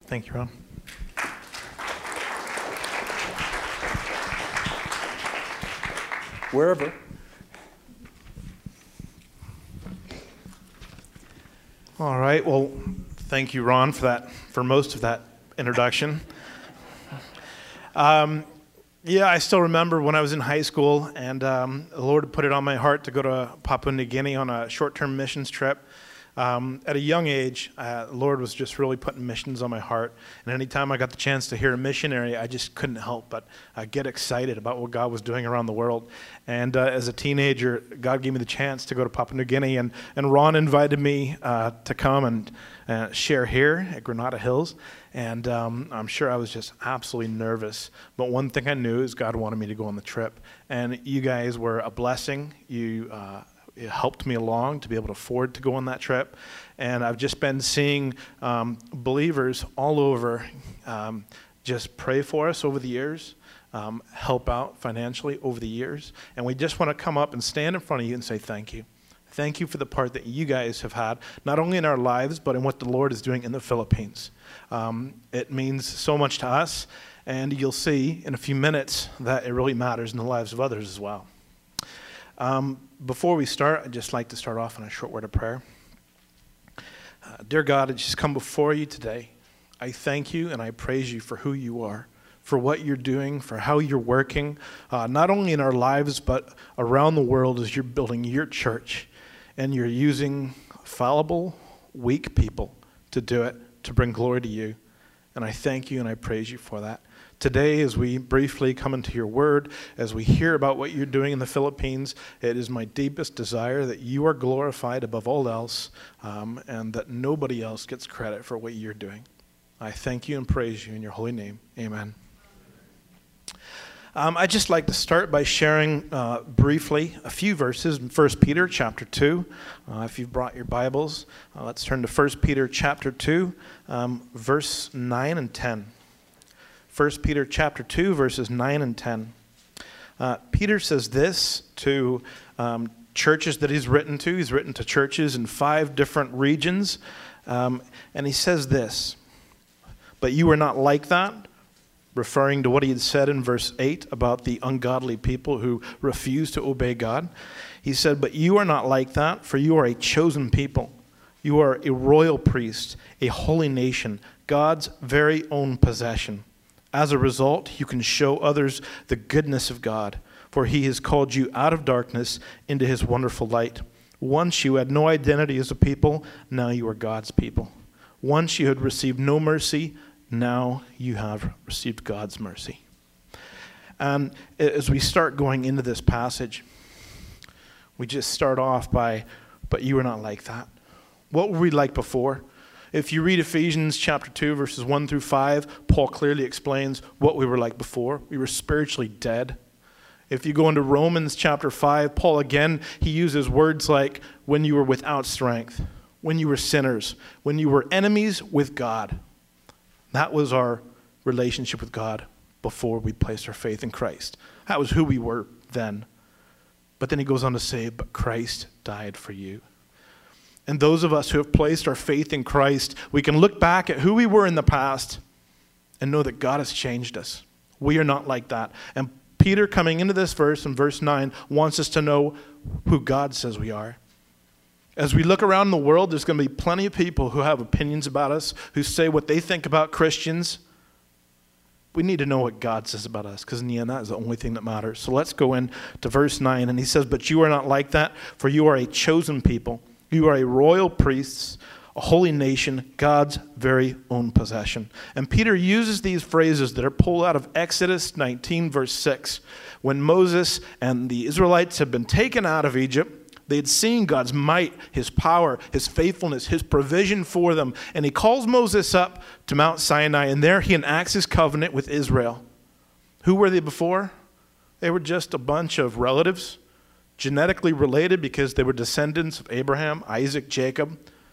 Thank you, Ron. Wherever. All right. Well, thank you, Ron, for most of that introduction. Yeah, I still remember when I was in high school, and the Lord had put it on my heart to go to Papua New Guinea on a short-term missions trip. At a young age, the Lord was just really putting missions on my heart. And anytime I got the chance to hear a missionary, I just couldn't help but get excited about what God was doing around the world. And as a teenager, God gave me the chance to go to Papua New Guinea. And Ron invited me to come and share here at Granada Hills. And I'm sure I was just absolutely nervous. But one thing I knew is God wanted me to go on the trip. And you guys were a blessing. It helped me along to be able to afford to go on that trip. And I've just been seeing believers all over just pray for us over the years, help out financially over the years. And we just want to come up and stand in front of you and say thank you. Thank you for the part that you guys have had, not only in our lives, but in what the Lord is doing in the Philippines. It means so much to us, and you'll see in a few minutes that it really matters in the lives of others as well. Before we start, I'd just like to start off on a short word of prayer. Dear God, I just come before you today. I thank you and I praise you for who you are, for what you're doing, for how you're working, not only in our lives, but around the world as you're building your church. And you're using fallible, weak people to do it, to bring glory to you. And I thank you and I praise you for that. Today, as we briefly come into your word, as we hear about what you're doing in the Philippines, it is my deepest desire that you are glorified above all else, and that nobody else gets credit for what you're doing. I thank you and praise you in your holy name. Amen. I'd just like to start by sharing briefly a few verses in 1 Peter chapter 2. If you've brought your Bibles, let's turn to 1 Peter chapter 2, verse 9 and 10. 1 Peter chapter 2, verses 9 and 10. Peter says this to churches that he's written to. He's written to churches in 5 different regions. And he says this, "But you are not like that," referring to what he had said in verse 8 about the ungodly people who refuse to obey God. He said, "But you are not like that, for you are a chosen people. You are a royal priest, a holy nation, God's very own possession. As a result, you can show others the goodness of God, for he has called you out of darkness into his wonderful light. Once you had no identity as a people, now you are God's people. Once you had received no mercy, now you have received God's mercy." And as we start going into this passage, we just start off by, "But you were not like that." What were we like before? If you read Ephesians chapter 2, verses 1 through 5, Paul clearly explains what we were like before. We were spiritually dead. If you go into Romans chapter 5, Paul again, he uses words like when you were without strength, when you were sinners, when you were enemies with God. That was our relationship with God before we placed our faith in Christ. That was who we were then. But then he goes on to say, "But Christ died for you." And those of us who have placed our faith in Christ, we can look back at who we were in the past and know that God has changed us. We are not like that. And Peter, coming into this verse in verse 9, wants us to know who God says we are. As we look around the world, there's going to be plenty of people who have opinions about us, who say what they think about Christians. We need to know what God says about us, because in the end, that is the only thing that matters. So let's go into verse 9, and he says, "But you are not like that, for you are a chosen people. You are a royal priests, a holy nation, God's very own possession." And Peter uses these phrases that are pulled out of Exodus 19, verse 6. When Moses and the Israelites had been taken out of Egypt, they had seen God's might, his power, his faithfulness, his provision for them. And he calls Moses up to Mount Sinai, and there he enacts his covenant with Israel. Who were they before? They were just a bunch of relatives, genetically related because they were descendants of Abraham, Isaac, Jacob.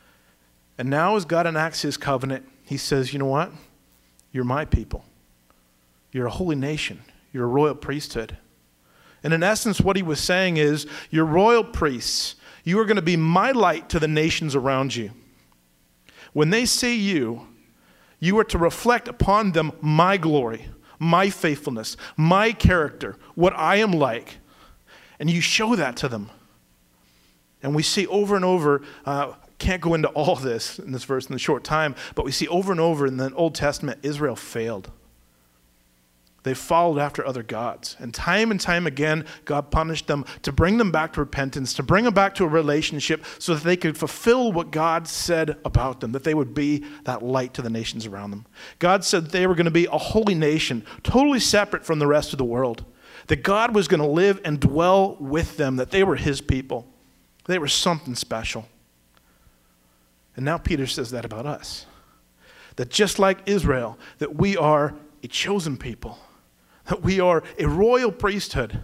And now as God enacts his covenant, he says, "You know what? You're my people. You're a holy nation. You're a royal priesthood." And in essence, what he was saying is, you're royal priests. You are going to be my light to the nations around you. When they see you, You are to reflect upon them my glory, my faithfulness, my character, what I am like. And you show that to them. And we see over and over, can't go into all this in this verse in a short time, but we see over and over in the Old Testament, Israel failed. They followed after other gods. And time again, God punished them to bring them back to repentance, to bring them back to a relationship so that they could fulfill what God said about them, that they would be that light to the nations around them. God said that they were going to be a holy nation, totally separate from the rest of the world, that God was going to live and dwell with them, that they were his people. They were something special. And now Peter says that about us, that just like Israel, that we are a chosen people, that we are a royal priesthood,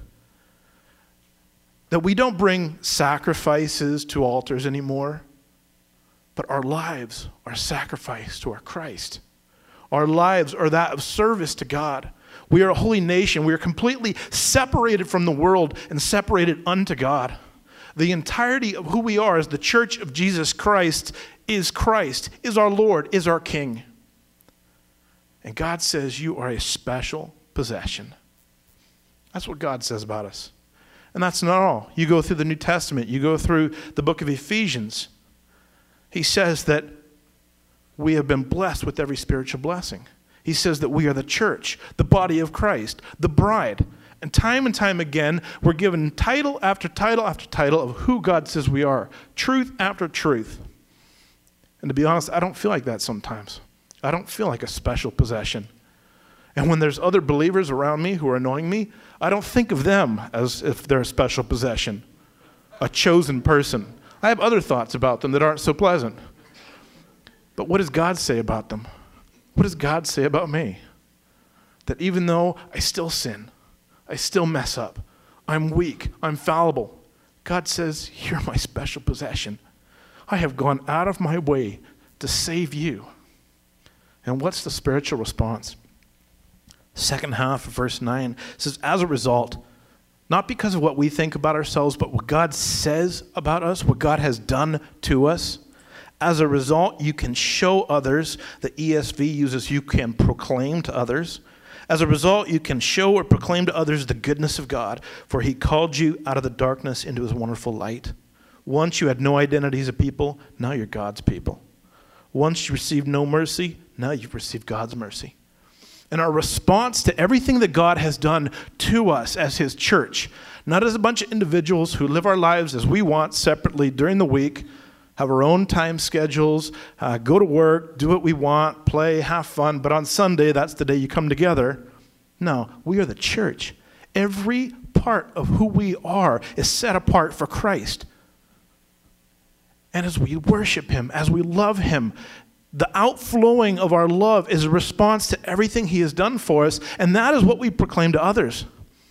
that we don't bring sacrifices to altars anymore, but our lives are sacrificed to our Christ. Our lives are that of service to God. We are a holy nation. We are completely separated from the world and separated unto God. The entirety of who we are as the church of Jesus Christ, is our Lord, is our King. And God says you are a special possession. That's what God says about us. And that's not all. You go through the New Testament, you go through the book of Ephesians. He says that we have been blessed with every spiritual blessing. He says that we are the church, the body of Christ, the bride. And time again, we're given title after title after title of who God says we are. Truth after truth. And to be honest, I don't feel like that sometimes. I don't feel like a special possession. And when there's other believers around me who are annoying me, I don't think of them as if they're a special possession, a chosen person. I have other thoughts about them that aren't so pleasant. But what does God say about them? What does God say about me? That even though I still sin, I still mess up, I'm weak, I'm fallible, God says, you're my special possession. I have gone out of my way to save you. And what's the spiritual response? Second half of verse 9 says, as a result, not because of what we think about ourselves, but what God says about us, what God has done to us. As a result, you can show others. The ESV uses you can proclaim to others. As a result, you can show or proclaim to others the goodness of God, for he called you out of the darkness into his wonderful light. Once you had no identity as a people, now you're God's people. Once you received no mercy, now you've received God's mercy. And our response to everything that God has done to us as his church, not as a bunch of individuals who live our lives as we want separately during the week, have our own time schedules, go to work, do what we want, play, have fun, but on Sunday, that's the day you come together. No, we are the church. Every part of who we are is set apart for Christ. And as we worship him, as we love him, the outflowing of our love is a response to everything he has done for us, and that is what we proclaim to others.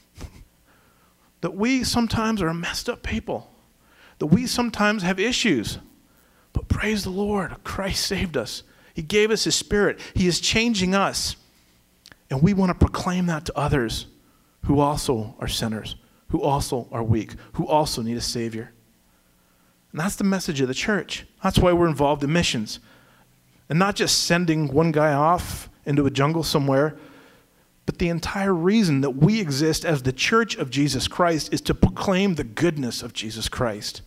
That we sometimes are a messed up people, that we sometimes have issues, but praise the Lord, Christ saved us. He gave us his Spirit. He is changing us, and we want to proclaim that to others who also are sinners, who also are weak, who also need a Savior. And that's the message of the church. That's why we're involved in missions. And not just sending one guy off into a jungle somewhere, but the entire reason that we exist as the church of Jesus Christ is to proclaim the goodness of Jesus Christ.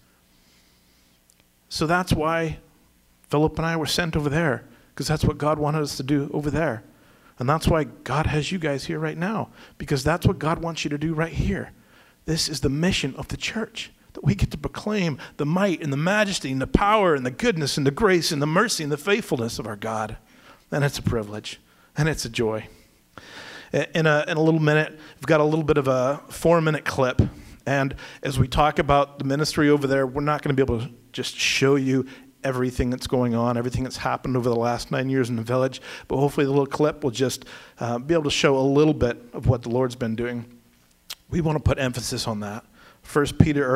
So that's why Philip and I were sent over there, because that's what God wanted us to do over there. And that's why God has you guys here right now, because that's what God wants you to do right here. This is the mission of the church. That we get to proclaim the might and the majesty and the power and the goodness and the grace and the mercy and the faithfulness of our God. And it's a privilege. And it's a joy. In a little minute, we've got a little bit of a 4-minute clip. And as we talk about the ministry over there, we're not going to be able to just show you everything that's going on, everything that's happened over the last 9 years in the village. But hopefully the little clip will just be able to show a little bit of what the Lord's been doing. We want to put emphasis on that. 1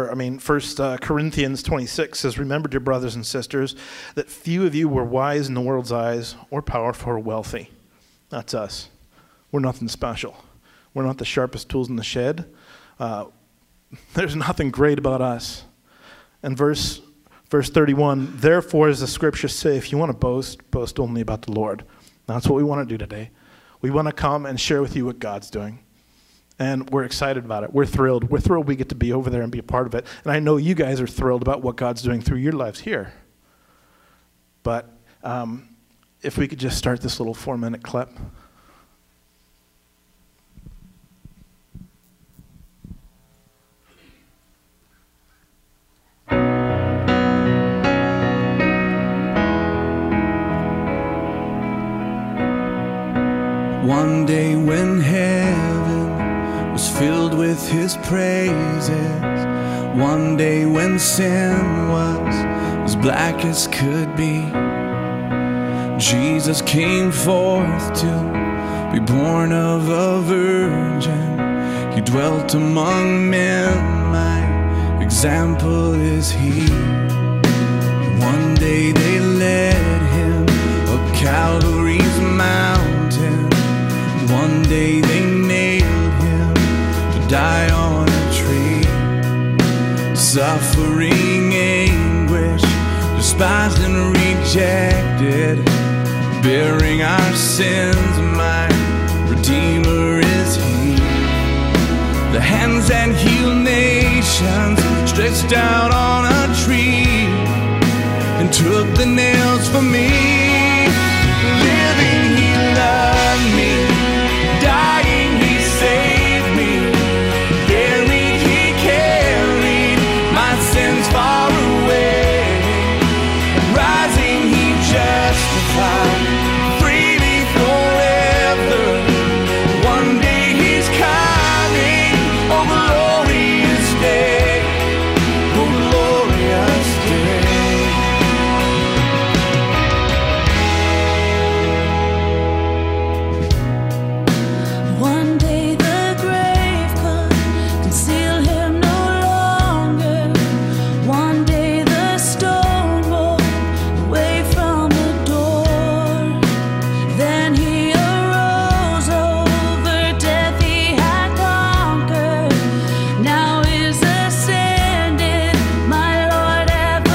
Corinthians 26 says, remember, dear brothers and sisters, that few of you were wise in the world's eyes or powerful or wealthy. That's us. We're nothing special. We're not the sharpest tools in the shed. There's nothing great about us. And verse 31, therefore, as the scriptures say, if you want to boast, boast only about the Lord. That's what we want to do today. We want to come and share with you what God's doing. And we're excited about it. We're thrilled. We're thrilled we get to be over there and be a part of it. And I know you guys are thrilled about what God's doing through your lives here. But if we could just start this little 4-minute clip. One day when heaven was filled with his praises, one day when sin was as black as could be, Jesus came forth to be born of a virgin. He dwelt among men, my example is he. One day they led him up Calvary's mountain. One day they nailed him to die on a tree. Suffering, anguish, despised and rejected, bearing our sins, my Redeemer is he. The hands that heal nations stretched out on a tree and took the nails for me. Living, he loved me. Dying, he saved me. Buried, he carried my sins far away. Rising, he justified freely forever. One day he's coming, oh glorious day, oh glorious day. One day the grave could conceal him no longer. One day the stone rolled away from the door. Then he arose, over death he had conquered. Now is ascended, my Lord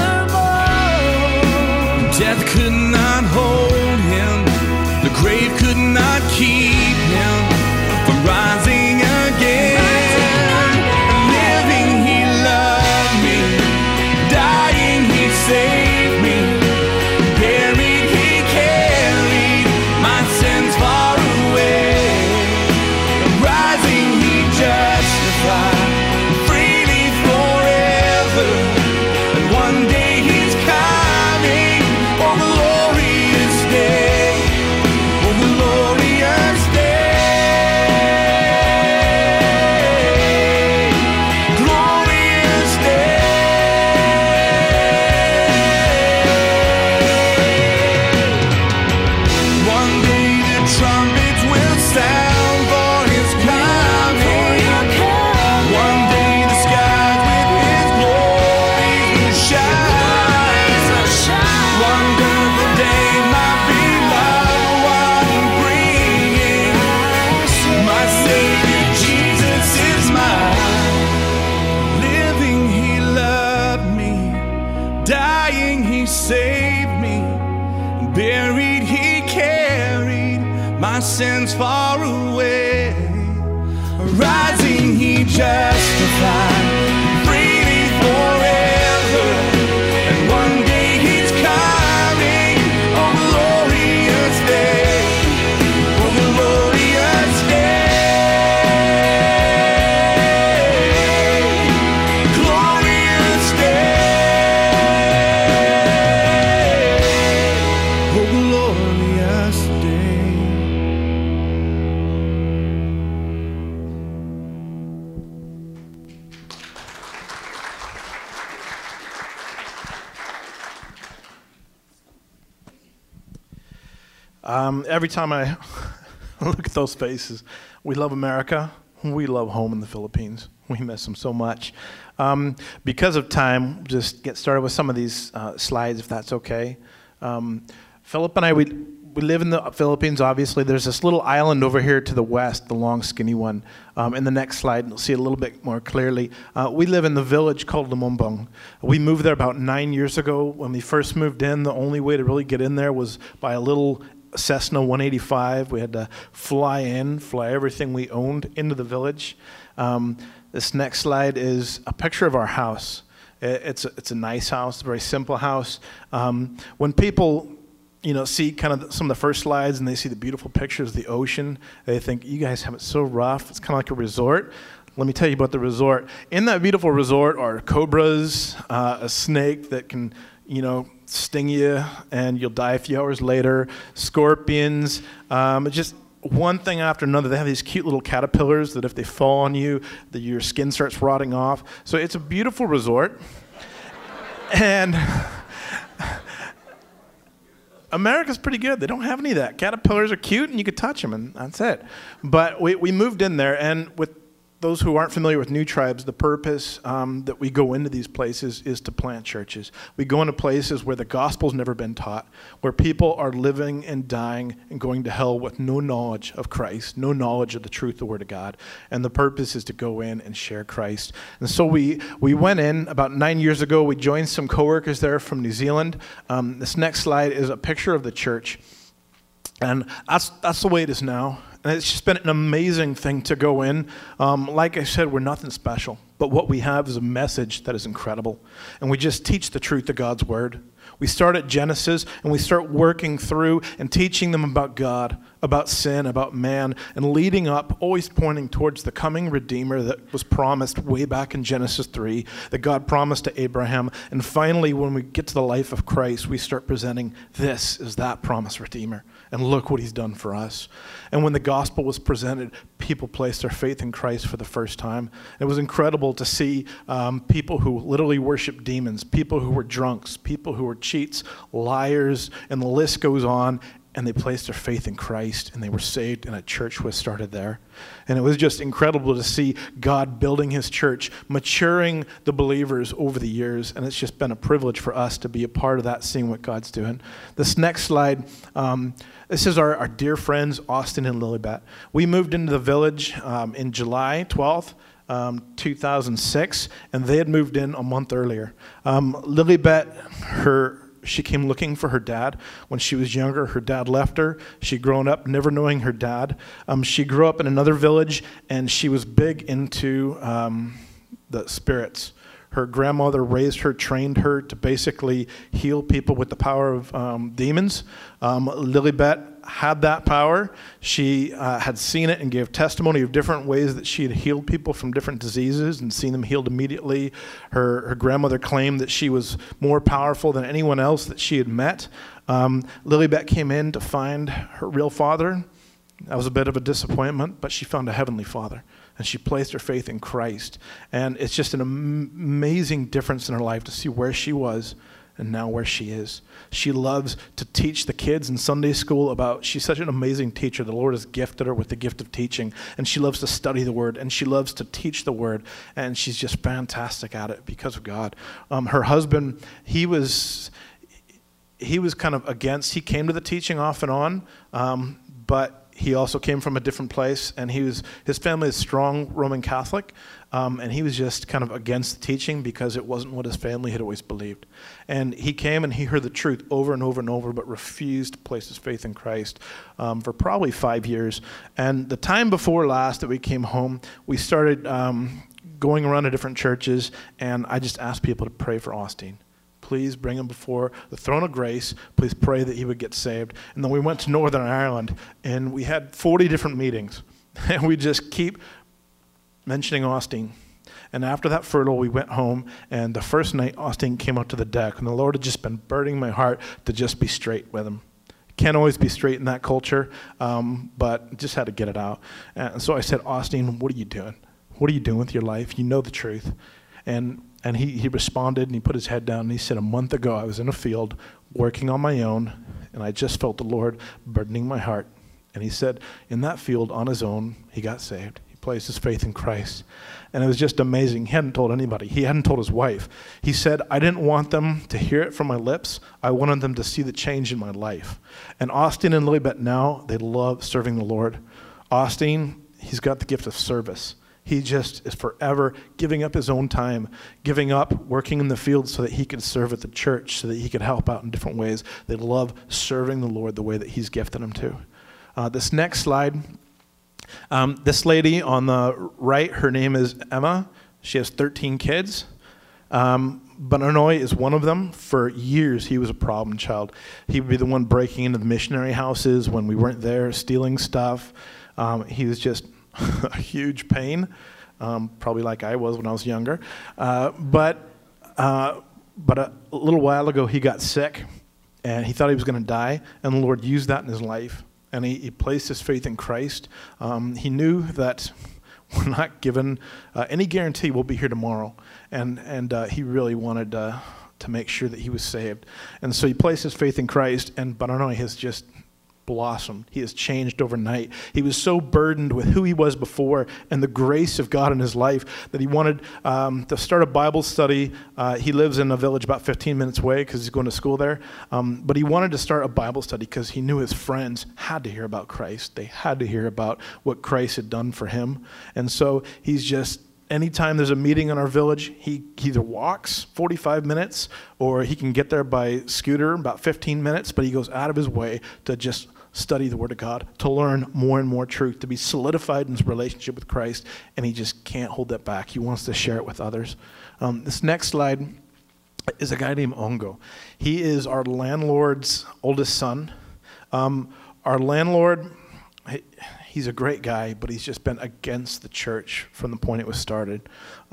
evermore. Death could not hold him, the grave could not keep him from rising again. Living, he loved me. Dying, he saved me. Buried, he carried my sins far away. Rising, he justified freely forever. And one day he's coming, oh glorious day, oh glorious day, glorious day. One day the trumpets will sound for his coming. One day the skies with his glory will shine. Wonderful day, my beloved one bringing. My Savior Jesus is mine. Living, he loved me. Dying, he saved me. And buried, he carried my sins far away. Rising, he justified freely forever. And one day he's coming, oh glorious day, oh glorious day, glorious day, oh glorious day. Every time I look at those faces, we love America. We love home in the Philippines. We miss them so much. Because of time, just get started with some of these slides, if that's okay. Philip and I, we live in the Philippines, obviously. There's this little island over here to the west, the long, skinny one. In the next slide, you'll see it a little bit more clearly. We live in the village called Lumombong. We moved there about 9 years ago. When we first moved in, the only way to really get in there was by a little Cessna 185. We had to fly everything we owned into the village. This next slide is a picture of our house. It's a nice house, a very simple house. When people see kind of some of the first slides and they see the beautiful pictures of the ocean, they think, you guys have it so rough. It's kind of like a resort. Let me tell you about the resort. In that beautiful resort are cobras, a snake that can, sting you and you'll die a few hours later, scorpions, just one thing after another. They have these cute little caterpillars that if they fall on you, your skin starts rotting off. So it's a beautiful resort. And America's pretty good. They don't have any of that. Caterpillars are cute and you could touch them and that's it. But we moved in there, and with those who aren't familiar with New Tribes, the purpose that we go into these places is to plant churches. We go into places where the gospel's never been taught, where people are living and dying and going to hell with no knowledge of Christ, no knowledge of the truth of the Word of God. And the purpose is to go in and share Christ. And so we went in about 9 years ago. We joined some coworkers there from New Zealand. This next slide is a picture of the church. And that's the way it is now. And it's just been an amazing thing to go in. Like I said, we're nothing special. But what we have is a message that is incredible. And we just teach the truth of God's Word. We start at Genesis, and we start working through and teaching them about God, about sin, about man, and leading up, always pointing towards the coming Redeemer that was promised way back in Genesis 3, that God promised to Abraham. And finally, when we get to the life of Christ, we start presenting this is that promised Redeemer. And look what he's done for us. And when the gospel was presented, people placed their faith in Christ for the first time. It was incredible to see people who literally worship demons, people who were drunks, people who were cheats, liars, and the list goes on. And they placed their faith in Christ, and they were saved, and a church was started there. And it was just incredible to see God building his church, maturing the believers over the years, and it's just been a privilege for us to be a part of that, seeing what God's doing. This next slide, this is our dear friends, Austin and Lilibet. We moved into the village in July 12th. 2006, and they had moved in a month earlier. Lilibet, she came looking for her dad when she was younger. Her dad left her. She'd grown up never knowing her dad. She grew up in another village, and she was big into the spirits. Her grandmother raised her, trained her to basically heal people with the power of demons. Lilibet had that power. She had seen it and gave testimony of different ways that she had healed people from different diseases and seen them healed immediately. Her grandmother claimed that she was more powerful than anyone else that she had met. Lilibet came in to find her real father. That was a bit of a disappointment, but she found a heavenly father. And she placed her faith in Christ. And it's just an amazing difference in her life to see where she was and now where she is. She loves to teach the kids in Sunday school she's such an amazing teacher. The Lord has gifted her with the gift of teaching. And she loves to study the Word, and she loves to teach the Word. And she's just fantastic at it because of God. Her husband, he was kind of against, he came to the teaching off and on, but he also came from a different place, and his family is strong Roman Catholic, and he was just kind of against the teaching because it wasn't what his family had always believed. And he came and he heard the truth over and over and over, but refused to place his faith in Christ for probably 5 years. And the time before last that we came home, we started going around to different churches, and I just asked people to pray for Austin. Please bring him before the throne of grace. Please pray that he would get saved. And then we went to Northern Ireland, and we had 40 different meetings. And we just keep mentioning Austin. And after that fertile, we went home, and the first night, Austin came out to the deck, and the Lord had just been burdening my heart to just be straight with him. Can't always be straight in that culture, but just had to get it out. And so I said, Austin, what are you doing? What are you doing with your life? You know the truth. And he responded, and he put his head down, and he said, a month ago, I was in a field working on my own, and I just felt the Lord burdening my heart. And he said, in that field, on his own, he got saved. He placed his faith in Christ. And it was just amazing. He hadn't told anybody. He hadn't told his wife. He said, I didn't want them to hear it from my lips. I wanted them to see the change in my life. And Austin and Lilibet now, they love serving the Lord. Austin, he's got the gift of service. He just is forever giving up his own time, giving up working in the field so that he could serve at the church, so that he could help out in different ways. They love serving the Lord the way that he's gifted them to. This next slide, this lady on the right, her name is Emma. She has 13 kids. Bananoy is one of them. For years, he was a problem child. He would be the one breaking into the missionary houses when we weren't there, stealing stuff. He was just a huge pain, probably like I was when I was younger. But a little while ago, he got sick, and he thought he was going to die, and the Lord used that in his life, and he placed his faith in Christ. He knew that we're not given any guarantee we'll be here tomorrow, and he really wanted to make sure that he was saved. And so he placed his faith in Christ, and Bananoy has just blossomed. He has changed overnight. He was so burdened with who he was before and the grace of God in his life that he wanted to start a Bible study. He lives in a village about 15 minutes away because he's going to school there. But he wanted to start a Bible study because he knew his friends had to hear about Christ. They had to hear about what Christ had done for him. And so he's just, anytime there's a meeting in our village, he either walks 45 minutes or he can get there by scooter about 15 minutes, but he goes out of his way to just study the Word of God, to learn more and more truth, to be solidified in his relationship with Christ, and he just can't hold that back. He wants to share it with others. This next slide is a guy named Ongo. He is our landlord's oldest son. Our landlord, he's a great guy, but he's just been against the church from the point it was started.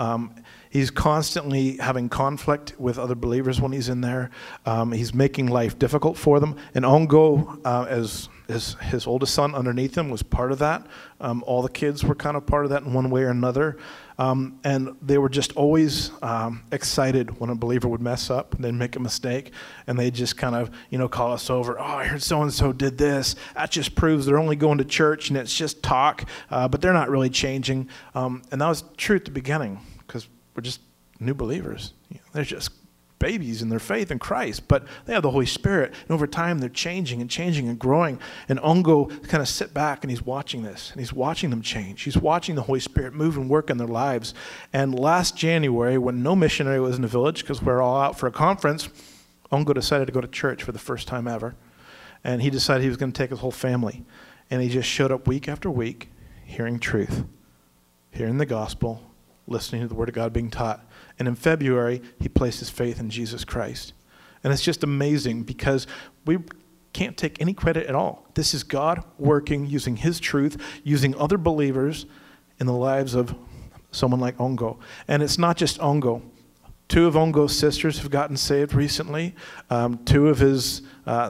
He's constantly having conflict with other believers when he's in there. He's making life difficult for them. And Ongo, as his oldest son underneath him, was part of that. All the kids were kind of part of that in one way or another. And they were just always excited when a believer would mess up and they'd make a mistake. And they'd just kind of, call us over. Oh, I heard so-and-so did this. That just proves they're only going to church and it's just talk, but they're not really changing. And that was true at the beginning because we're just new believers. They're just babies in their faith in Christ, but they have the Holy Spirit. And over time, they're changing and growing. And Ongo kind of sit back and he's watching this, and he's watching them change. He's watching the Holy Spirit move and work in their lives. And last January, when no missionary was in the village because we're all out for a conference, Ongo decided to go to church for the first time ever. And he decided he was going to take his whole family. And he just showed up week after week, hearing truth, hearing the gospel, listening to the Word of God being taught. And in February, he placed his faith in Jesus Christ. And it's just amazing because we can't take any credit at all. This is God working, using his truth, using other believers in the lives of someone like Ongo. And it's not just Ongo. 2 of Ongo's sisters have gotten saved recently. 2 of his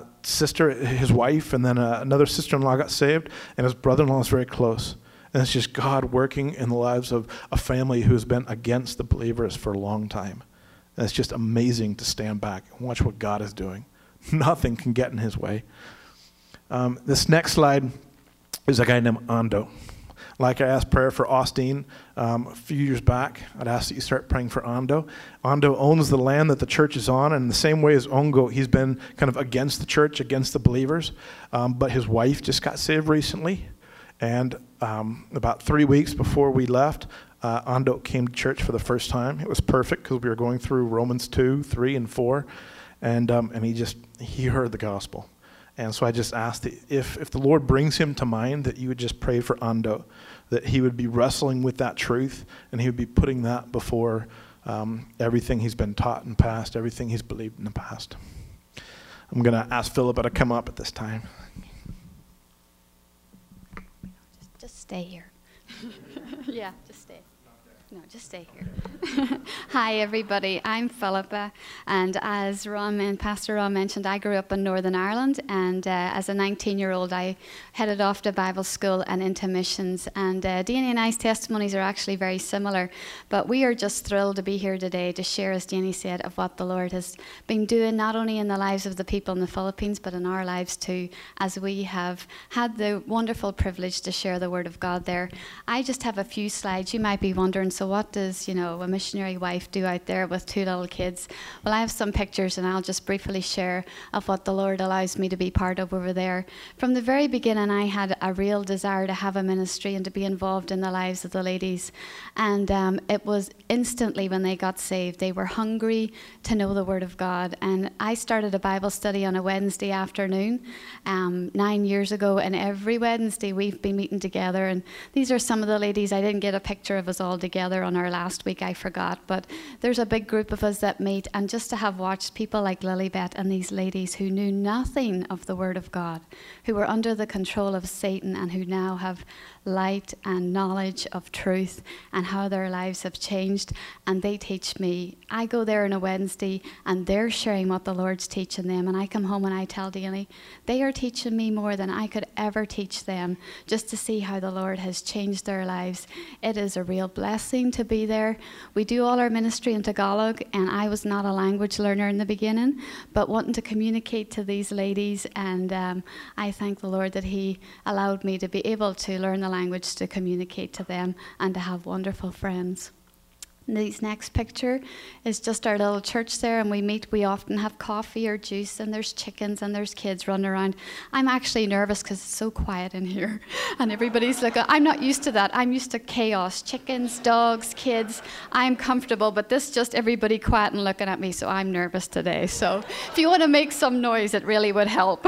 his wife, and then another sister-in-law got saved, and his brother-in-law is very close. And it's just God working in the lives of a family who's been against the believers for a long time. And it's just amazing to stand back and watch what God is doing. Nothing can get in his way. This next slide is a guy named Ando. Like I asked prayer for Austin a few years back, I'd ask that you start praying for Ando. Ando owns the land that the church is on, and in the same way as Ongo, he's been kind of against the church, against the believers. But his wife just got saved recently. And about 3 weeks before we left, Ando came to church for the first time. It was perfect because we were going through Romans 2, 3, and 4. And he heard the gospel. And so I just asked that if the Lord brings him to mind, that you would just pray for Ando, that he would be wrestling with that truth, and he would be putting that before everything he's been taught in the past, everything he's believed in the past. I'm going to ask Philippa to come up at this time. Just stay here. Yeah, just stay. No, just stay here. Hi, everybody. I'm Philippa, and as Pastor Ron mentioned, I grew up in Northern Ireland, and as a 19-year-old, I headed off to Bible school and into missions, and Danny and I's testimonies are actually very similar, but we are just thrilled to be here today to share, as Danny said, of what the Lord has been doing, not only in the lives of the people in the Philippines, but in our lives too, as we have had the wonderful privilege to share the Word of God there. I just have a few slides. You might be wondering, so what does, a missionary wife do out there with 2 little kids? Well, I have some pictures, and I'll just briefly share of what the Lord allows me to be part of over there. From the very beginning, I had a real desire to have a ministry and to be involved in the lives of the ladies. And it was instantly when they got saved. They were hungry to know the Word of God. And I started a Bible study on a Wednesday afternoon 9 years ago, and every Wednesday we've been meeting together. And these are some of the ladies. I didn't get a picture of us all together on our last week, I forgot, but there's a big group of us that meet, and just to have watched people like Lilybeth and these ladies who knew nothing of the Word of God, who were under the control of Satan, and who now have light and knowledge of truth and how their lives have changed, and they teach me. I go there on a Wednesday and they're sharing what the Lord's teaching them, and I come home and I tell Daly, they are teaching me more than I could ever teach them, just to see how the Lord has changed their lives. It is a real blessing to be there. We do all our ministry in Tagalog, and I was not a language learner in the beginning, but wanting to communicate to these ladies, and I thank the Lord that He allowed me to be able to learn the language to communicate to them and to have wonderful friends. This next picture is just our little church there, and we meet. We often have coffee or juice, and there's chickens and there's kids running around. I'm actually nervous because it's so quiet in here, and everybody's looking. I'm not used to that. I'm used to chaos, chickens, dogs, kids. I'm comfortable, but this just everybody quiet and looking at me, so I'm nervous today. So if you want to make some noise, it really would help.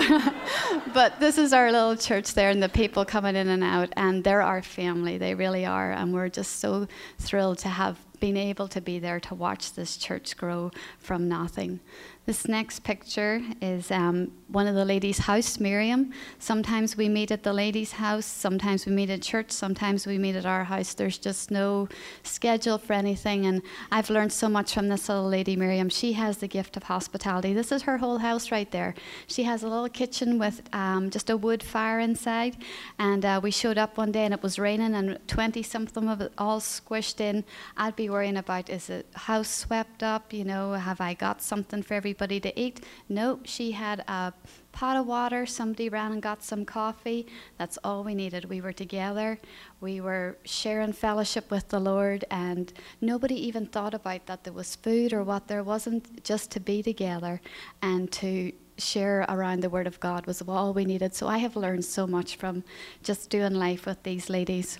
But this is our little church there, and the people coming in and out, and they're our family. They really are, and we're just so thrilled to have been able to be there to watch this church grow from nothing. This next picture is one of the ladies' house, Miriam. Sometimes we meet at the ladies' house, sometimes we meet at church, sometimes we meet at our house. There's just no schedule for anything, and I've learned so much from this little lady, Miriam. She has the gift of hospitality. This is her whole house right there. She has a little kitchen with just a wood fire inside, and we showed up one day and it was raining, and 20-something of it all squished in. I'd be worrying about, is the house swept up? Have I got something for everybody to eat? No, she had a pot of water. Somebody ran and got some coffee. That's all we needed. We were together. We were sharing fellowship with the Lord, and nobody even thought about that there was food or what. There wasn't. Just to be together and to share around the Word of God was all we needed. So I have learned so much from just doing life with these ladies.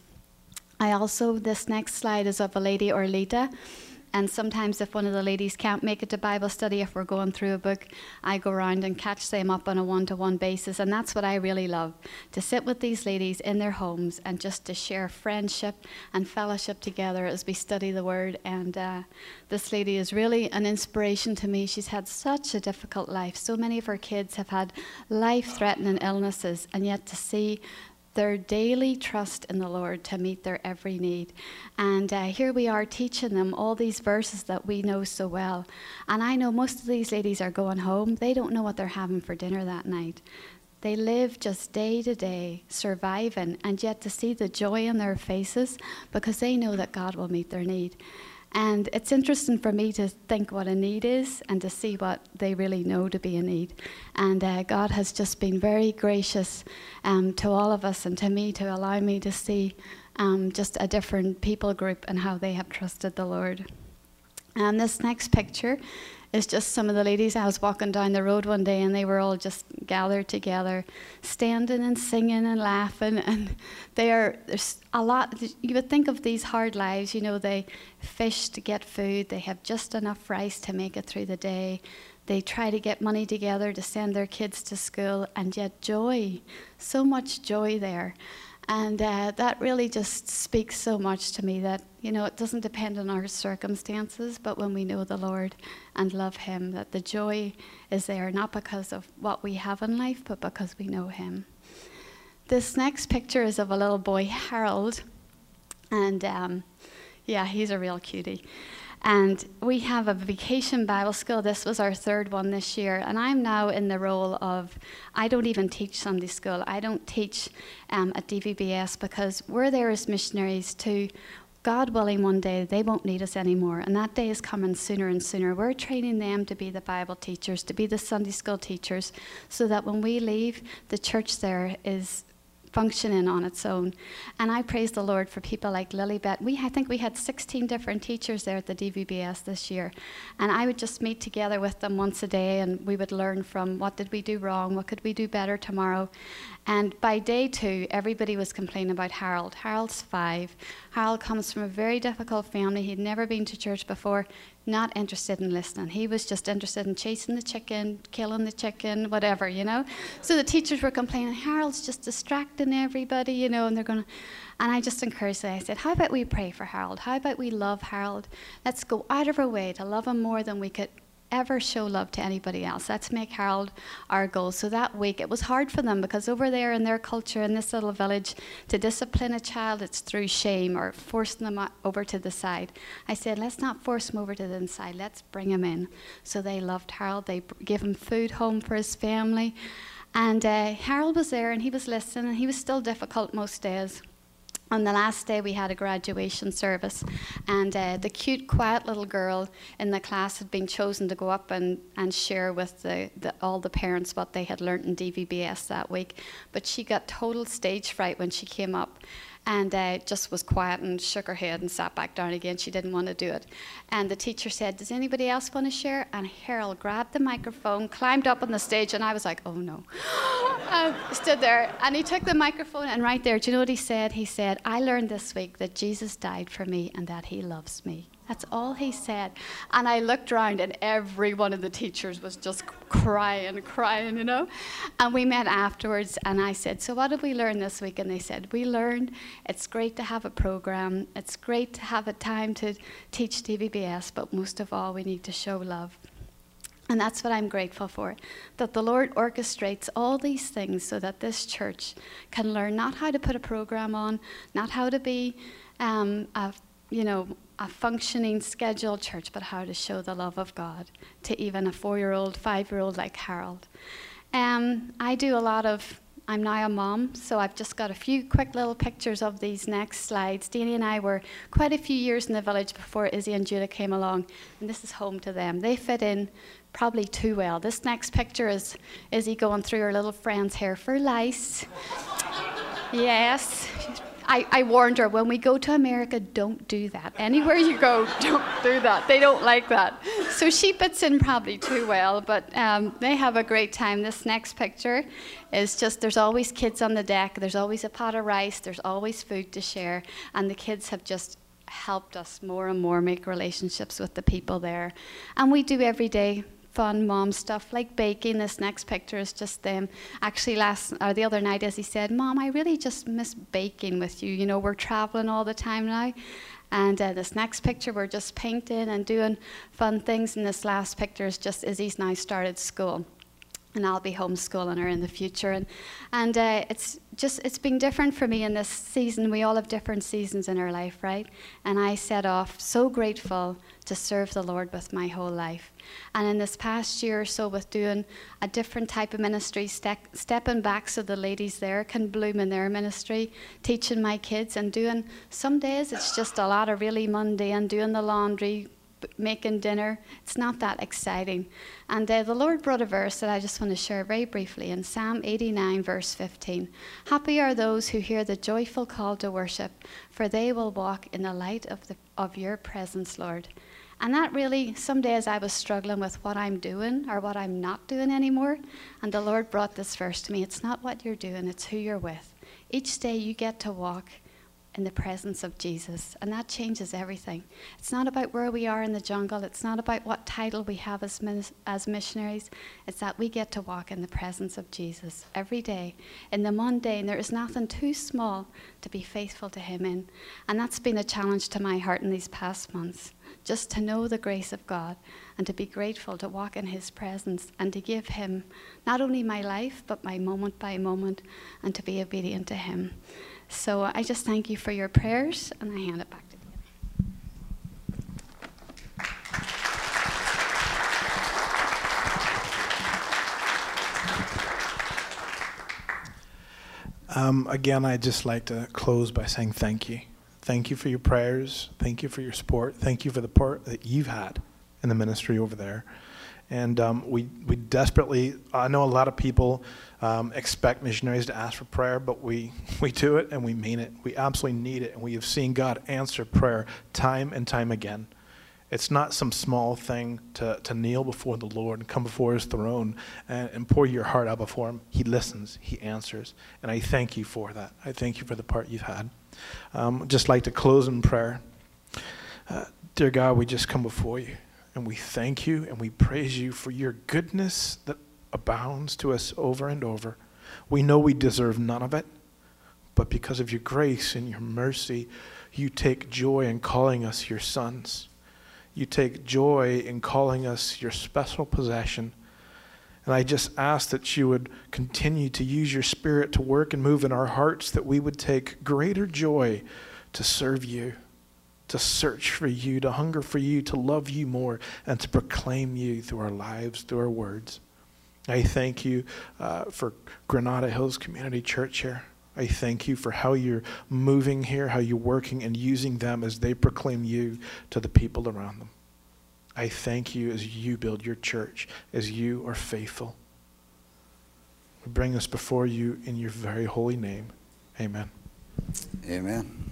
This next slide is of a lady, Orlita. And sometimes if one of the ladies can't make it to Bible study, if we're going through a book, I go around and catch them up on a one-to-one basis. And that's what I really love, to sit with these ladies in their homes and just to share friendship and fellowship together as we study the Word. And this lady is really an inspiration to me. She's had such a difficult life. So many of her kids have had life-threatening illnesses, and yet to see their daily trust in the Lord to meet their every need. And here we are teaching them all these verses that we know so well. And I know most of these ladies are going home. They don't know what they're having for dinner that night. They live just day to day, surviving, and yet to see the joy in their faces because they know that God will meet their need. And it's interesting for me to think what a need is and to see what they really know to be a need. And God has just been very gracious to all of us and to me to allow me to see just a different people group and how they have trusted the Lord. And this next picture is just some of the ladies. I was walking down the road one day and they were all just gathered together, standing and singing and laughing. And there's a lot. You would think of these hard lives, they fish to get food. They have just enough rice to make it through the day. They try to get money together to send their kids to school, and yet joy, so much joy there. And that really just speaks so much to me that, it doesn't depend on our circumstances, but when we know the Lord and love Him, that the joy is there, not because of what we have in life, but because we know Him. This next picture is of a little boy, Harold, and he's a real cutie. And we have a vacation Bible school. This was our third one this year. And I'm now in the role of, I don't even teach Sunday school. I don't teach at DVBS because we're there as missionaries to, God willing, one day they won't need us anymore. And that day is coming sooner and sooner. We're training them to be the Bible teachers, to be the Sunday school teachers, so that when we leave, the church there is functioning on its own. And I praise the Lord for people like Lilybeth. I think we had 16 different teachers there at the DVBS this year. And I would just meet together with them once a day, and we would learn from what did we do wrong, what could we do better tomorrow. And by day 2, everybody was complaining about Harold. Harold's 5. Harold comes from a very difficult family. He'd never been to church before, not interested in listening. He was just interested in chasing the chicken, killing the chicken, whatever, you know. So the teachers were complaining, Harold's just distracting everybody, you know, and they're going to... And I just encouraged them. I said, how about we pray for Harold? How about we love Harold? Let's go out of our way to love him more than we could ever show love to anybody else. Let's make Harold our goal. So that week, it was hard for them because over there in their culture, in this little village, to discipline a child, it's through shame or forcing them over to the side. I said, let's not force them over to the inside. Let's bring him in. So they loved Harold. They gave him food home for his family. And Harold was there and he was listening, and he was still difficult most days. On the last day, we had a graduation service, and the cute, quiet little girl in the class had been chosen to go up and share with all the parents what they had learnt in DVBS that week. But she got total stage fright when she came up, and just was quiet and shook her head and sat back down again. She didn't want to do it. And the teacher said, does anybody else want to share? And Harold grabbed the microphone, climbed up on the stage, and I was like, oh no. Stood there, and he took the microphone, and right there, do you know what he said? He said, I learned this week that Jesus died for me and that he loves me. That's all he said. And I looked around, and every one of the teachers was just crying, you know. And we met afterwards, and I said, so what did we learn this week? And they said, we learned it's great to have a program. It's great to have a time to teach DVBS, but most of all, we need to show love. And that's what I'm grateful for, that the Lord orchestrates all these things so that this church can learn not how to put a program on, not how to be a functioning, scheduled church, but how to show the love of God to even a 4-year-old, 5-year-old like Harold. I do a lot of... I'm now a mom, so I've just got a few quick little pictures of these next slides. Danny and I were quite a few years in the village before Izzy and Judah came along, and this is home to them. They fit in probably too well. This next picture is Izzy going through her little friend's hair for lice. Yes. I warned her, when we go to America, don't do that. Anywhere you go, don't do that. They don't like that. So she fits in probably too well, but they have a great time. This next picture is just, there's always kids on the deck, there's always a pot of rice, there's always food to share, and the kids have just helped us more and more make relationships with the people there. And we do everyday fun mom stuff like baking. This next picture is just them. Actually, the other night, as he said, Mom, I really just miss baking with you. You know, we're traveling all the time now. And this next picture, we're just painting and doing fun things. And this last picture is just Izzy's now started school. And I'll be homeschooling her in the future. And it's been different for me in this season. We all have different seasons in our life, right? And I set off so grateful to serve the Lord with my whole life. And in this past year or so, with doing a different type of ministry, stepping back so the ladies there can bloom in their ministry, teaching my kids, and doing, some days it's just a lot of really mundane, doing the laundry, making dinner. It's not that exciting. And the Lord brought a verse that I just want to share very briefly in Psalm 89, verse 15. Happy are those who hear the joyful call to worship, for they will walk in the light of your presence, Lord. And that really, some days I was struggling with what I'm doing or what I'm not doing anymore. And the Lord brought this verse to me. It's not what you're doing, it's who you're with. Each day you get to walk in the presence of Jesus, and that changes everything. It's not about where we are in the jungle. It's not about what title we have as missionaries. It's that we get to walk in the presence of Jesus every day. In the mundane, there is nothing too small to be faithful to him in. And that's been a challenge to my heart in these past months, just to know the grace of God and to be grateful to walk in his presence and to give him not only my life, but my moment by moment, and to be obedient to him. So I just thank you for your prayers, and I hand it back to you. Again, I'd just like to close by saying thank you. Thank you for your prayers. Thank you for your support. Thank you for the part that you've had in the ministry over there. And we desperately, I know a lot of people expect missionaries to ask for prayer, but we do it and we mean it. We absolutely need it, and we have seen God answer prayer time and time again. It's not some small thing to kneel before the Lord and come before his throne and pour your heart out before him. He listens, he answers, and I thank you for that. I thank you for the part you've had. Just like to close in prayer. Dear God, we just come before you, and we thank you and we praise you for your goodness that abounds to us over and over. We know we deserve none of it, but because of your grace and your mercy, you take joy in calling us your sons. You take joy in calling us your special possession. And I just ask that you would continue to use your Spirit to work and move in our hearts, that we would take greater joy to serve you, to search for you, to hunger for you, to love you more, and to proclaim you through our lives, through our words. I thank you for Granada Hills Community Church here. I thank you for how you're moving here, how you're working and using them as they proclaim you to the people around them. I thank you as you build your church, as you are faithful. We bring this before you in your very holy name. Amen. Amen.